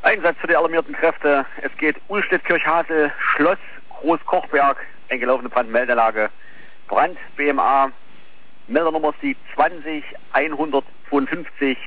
Einsatz für die alarmierten Kräfte. Es geht Uhlstedt-Kirchhasel, Schloss Großkochberg, eingelaufene Brandmeldelage. Brand BMA, Meldernummer ist die 20152.